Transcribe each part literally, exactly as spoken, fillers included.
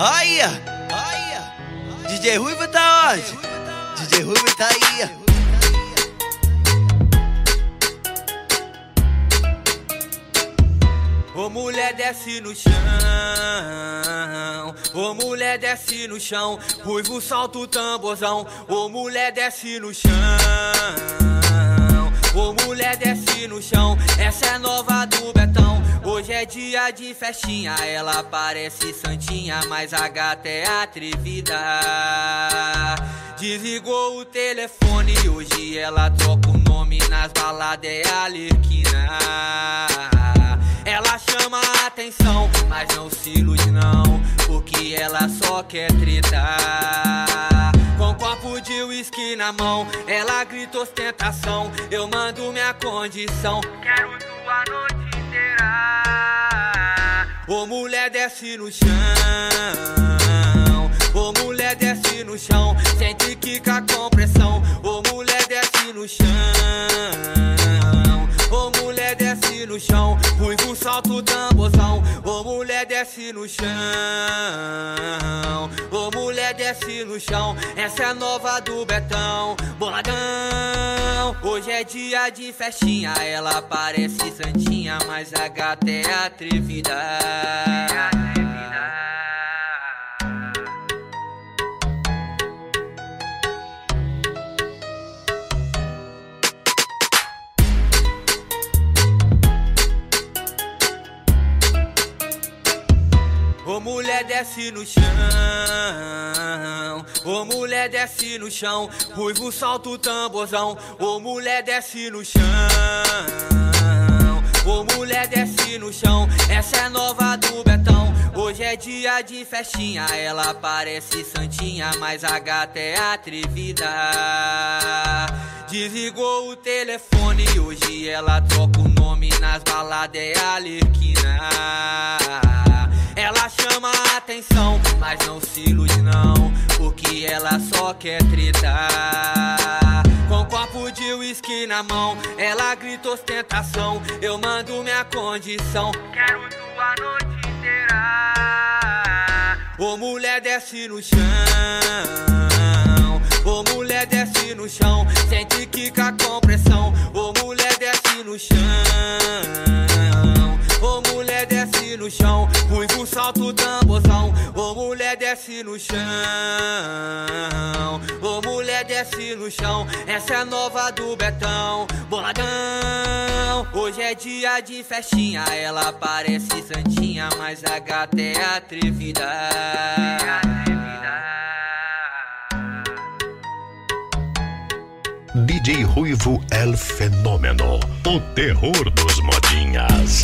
Aí, aí, D J Ruivo tá onde? D J Ruivo tá aí. Ô mulher desce no chão, ô mulher desce no chão, Ruivo solta o tamborzão. Ô mulher desce no chão, ô mulher desce no chão, essa é nova do Betão. Hoje é dia de festinha, ela parece santinha, mas a gata é atrevida. Desligou o telefone, hoje ela troca o nome nas baladas, é Alerquina. Ela chama a atenção, mas não se ilude não, porque ela só quer tretar. Com copo de uísque na mão, ela grita ostentação. Eu mando minha condição, quero tua noite inteira. Ô mulher desce no chão, ô mulher desce no chão, sente quica com pressão. Ô mulher desce no chão, ô mulher desce no chão, Ruivo solta o tamborzão. Ô mulher desce no chão, ô mulher desce no chão, essa é nova do Betão. Boladão, hoje é dia de festinha, ela parece santinha, mas a gata é atrevida. Ô mulher desce no chão, ô mulher desce no chão, Ruivo solta o tamborzão. Ô mulher desce no chão, ô mulher desce no chão, essa é nova do Betão. Hoje é dia de festinha, ela parece santinha, mas a gata é atrevida. Desligou o telefone, hoje ela troca o nome nas baladas, é Alerquina. Ela chama a atenção, mas não se ilude não, porque ela só quer tretar. Com copo de uísque na mão, ela grita ostentação. Eu mando minha condição, quero tua noite inteira. Ô mulher desce no chão, ô mulher desce no chão, sente quica com pressão. Ô mulher desce no chão, ô mulher desce no chão, Ruivo solta o tamborzão. Ô mulher desce no chão, ô mulher desce no chão, essa é nova do Betão. Boladão, hoje é dia de festinha, ela parece santinha, mas a gata é atrevida. D J Ruivo El Fenômeno, o terror dos modinhas.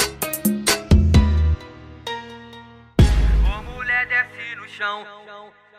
Ô mulher desce no chão.